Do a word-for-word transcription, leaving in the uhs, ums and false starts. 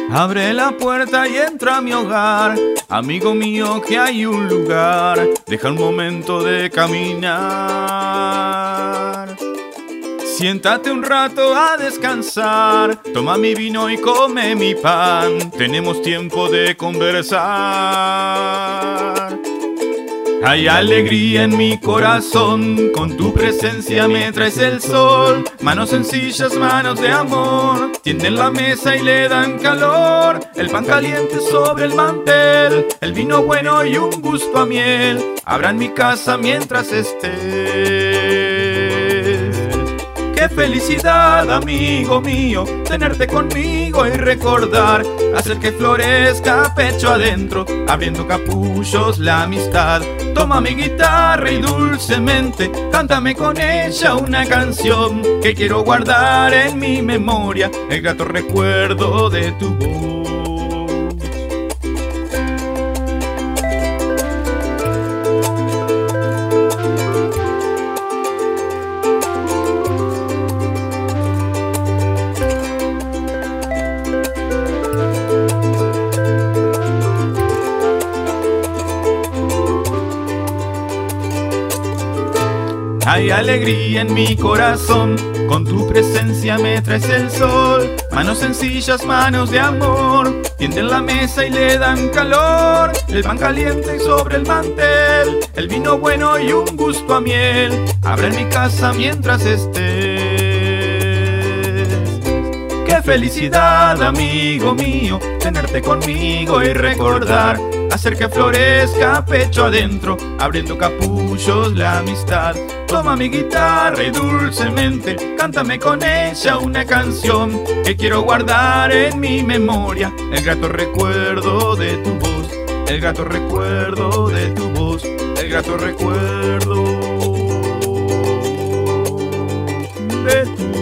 Abre la puerta y entra a mi hogar, amigo mío, que hay un lugar. Deja un momento de caminar. Siéntate un rato a descansar, toma mi vino y come mi pan. Tenemos tiempo de conversar. Hay alegría en mi corazón, con tu presencia me traes el sol. Manos sencillas, manos de amor, tienden la mesa y le dan calor. El pan caliente sobre el mantel, el vino bueno y un gusto a miel. Habrá en mi casa mientras estés. Qué felicidad, amigo mío, tenerte conmigo y recordar, hacer que florezca pecho adentro, abriendo capullos la amistad. Toma mi guitarra y dulcemente cántame con ella una canción que quiero guardar en mi memoria, el grato recuerdo de tu voz. Hay alegría en mi corazón, con tu presencia me traes el sol. Manos sencillas, manos de amor, tienden la mesa y le dan calor. El pan caliente sobre el mantel, el vino bueno y un gusto a miel. Habrá en mi casa mientras estés. Qué felicidad, amigo mío, tenerte conmigo y recordar, hacer que florezca pecho adentro, abriendo capullos la amistad. Toma mi guitarra y dulcemente cántame con ella una canción que quiero guardar en mi memoria, el grato recuerdo de tu voz, el grato recuerdo de tu voz, el grato recuerdo de tu voz.